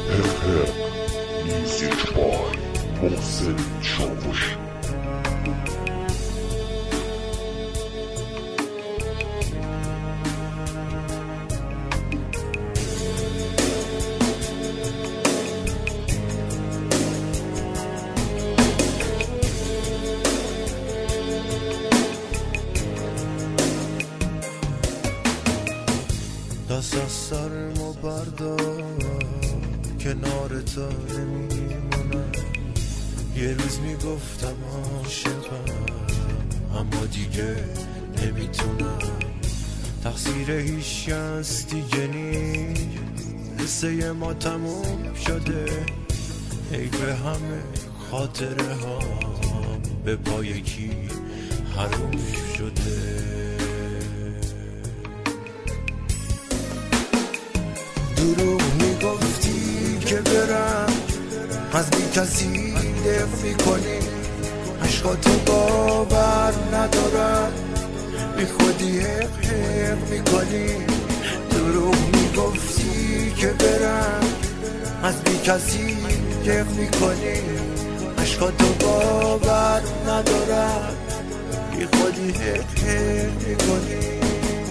حق میوزیک بای محسن چاوشی. دست از سرمو بردار، کنار تو نمیمونم. یه روز میگفتم عاشقم، اما دیگه نمیتونم. تقصیر هیچ کس دیگه نیست، قصه ما تموم شده. ای به همه خاطره ها به پای کی حروم شده. دروغ میگفتی که برم، از بی کسی دفع میکنی. عشقاتو باور ندارم، بی خودی حق میکنی. دروغ میگفتی که برم، از بی کسی دفع میکنی. عشقاتو باور ندارم، بی خودی حق میکنی.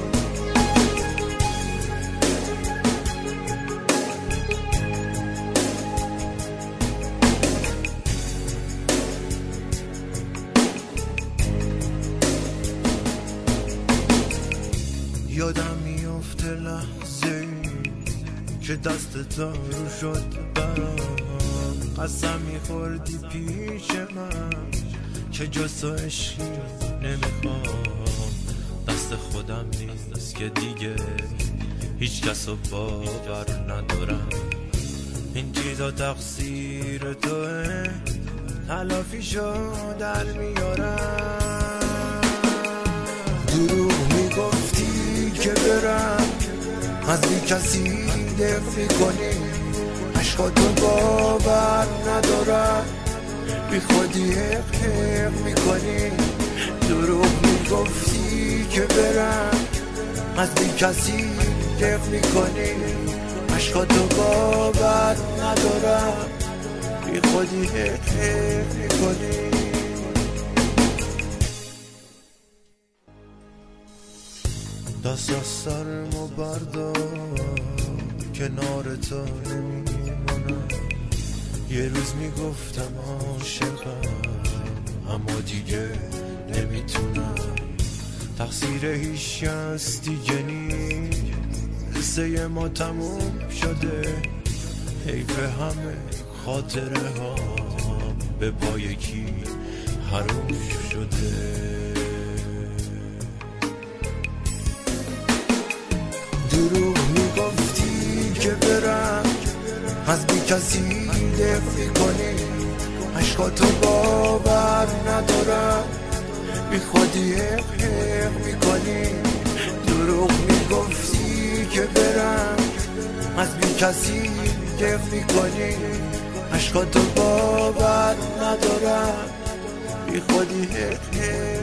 یادم میفته لحظه که دست تو رو شد برام. قسم میخوردی پیش من که جز تو عشقی نمیخوام. دست خودم نیست که دیگه هیچ کس رو باور ندارم. این چیزا تقصیر توه، تلافیشو در میارم. دروغ میگفتی که برم، از بی کسی دفع کنی. عشقاتو باور ندارم، بی خودی حق میکنی. دروغ میگفتی که برم، از بی کسی دفع کنی. عشقاتو باور ندارم، بی خودی حق میکنی. دست از سرمو بردار، کنار تو نمیمونم. یه روز میگفتم عاشقم، اما دیگه نمیتونم. تقصیر هیچ کس دیگه نیست، قصه ما تموم شده. ای به همه خاطره ها به پای کی حروم شده. دروغ میگفتی که برم، از بی کسی دفع کنی. عشقاتو باور ندارم، بی خودی حق میکنی. دروغ میگفتی که برم، از بی کسی دفع کنی. عشقاتو باور ندارم، بی خودی حق